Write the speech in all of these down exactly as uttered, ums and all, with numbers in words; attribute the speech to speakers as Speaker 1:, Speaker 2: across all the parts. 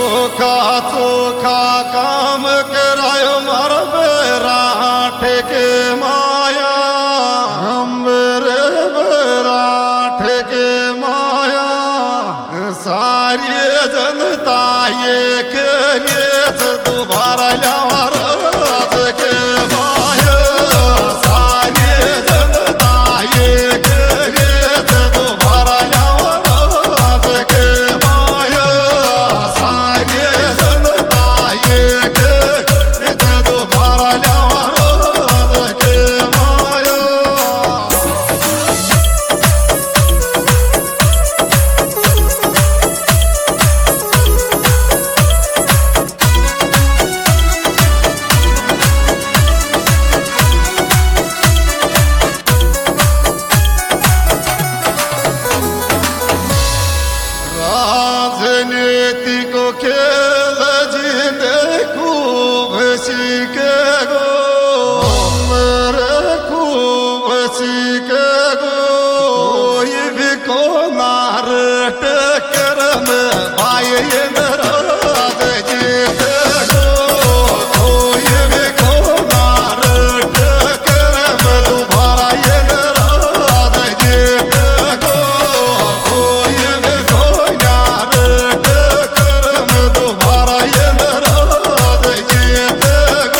Speaker 1: चोखा चोखा काम करायो मार बेरा ठेके माया हम रे बेरा ठेके माया सारी जनता ये के दोबारा यार के माया सारी जनता ये के दोबारा यार के माया सारी जनता ये के दोबारा यार के माया राजनीति को खेल जीने खूब सीखे गो मेरे खूब सीखे गो ये भी को नार टकर में भाई ये नाराज जीते गो ये भी को नार टकर में दोबारा ये नाराज जीते गो ये भी को दोबारा ये नाराज जीते गो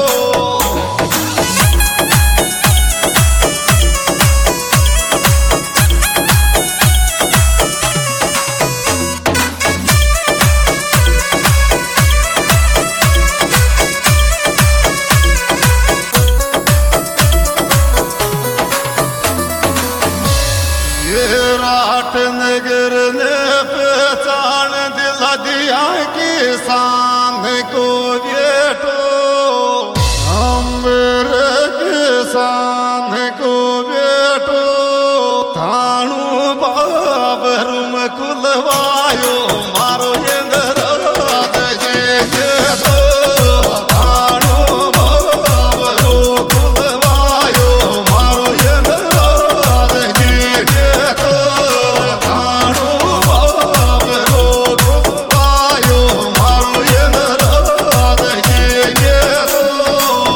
Speaker 1: ये राट नगर ने पहचान दिला दिया किसान को बेटो हम मेरे किसान को बेटो थानू बाबरूम कुलवायो मारो ये नाराज जे दो थानू बाबरू कुलवायो मारो ये नाराज जे दो थानू बाबरू कुलवायो मारो ये नाराज जे दो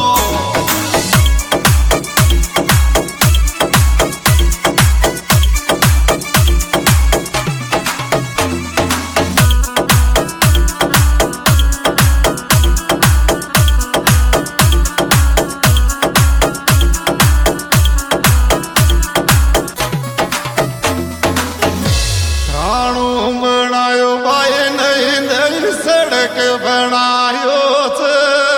Speaker 1: थानू बनायो भाई नई नई सड़क बनायो छे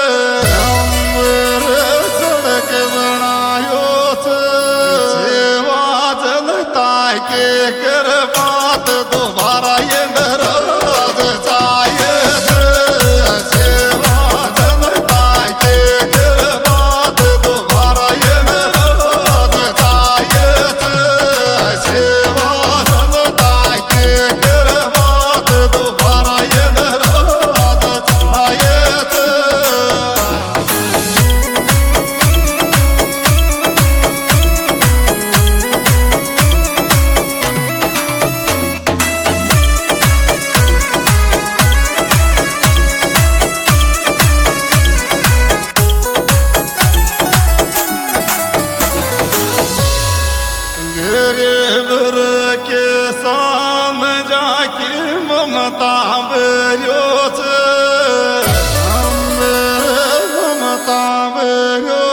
Speaker 1: हमरे सड़क बनायो छे सेवा जनता के कर बात दोबारा ये नाराज चाहिए छे सेवा जनता के कर बात दोबारा ये नाराज चाहिए छे सेवा जनता के कर बात दोबारा ये नाराज चाहिए छे गरीब के सामने जाके ममता बेरियो छे हम मेरे ममता बेरियो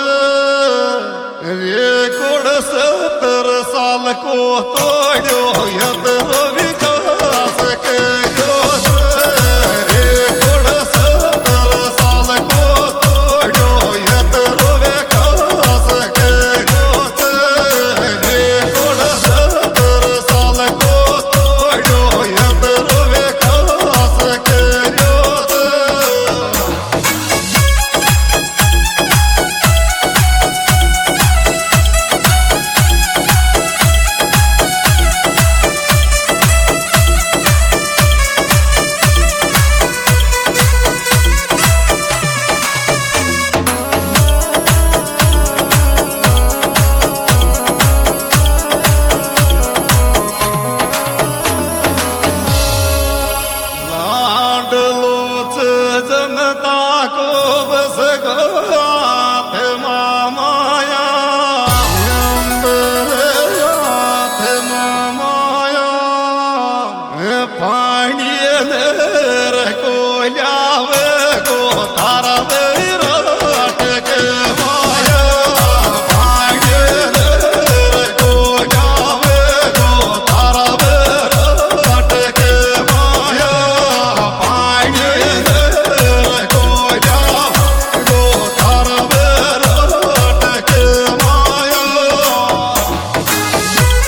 Speaker 1: छे रे कोड़ सत्तर साल को तोड़ो यदरो विकास के जो रे कोड़ सत्तर साल को तोड़ो यदरो विकास के जो रे कोड़ सत्तर साल को तोड़ो यदरो विकास के जो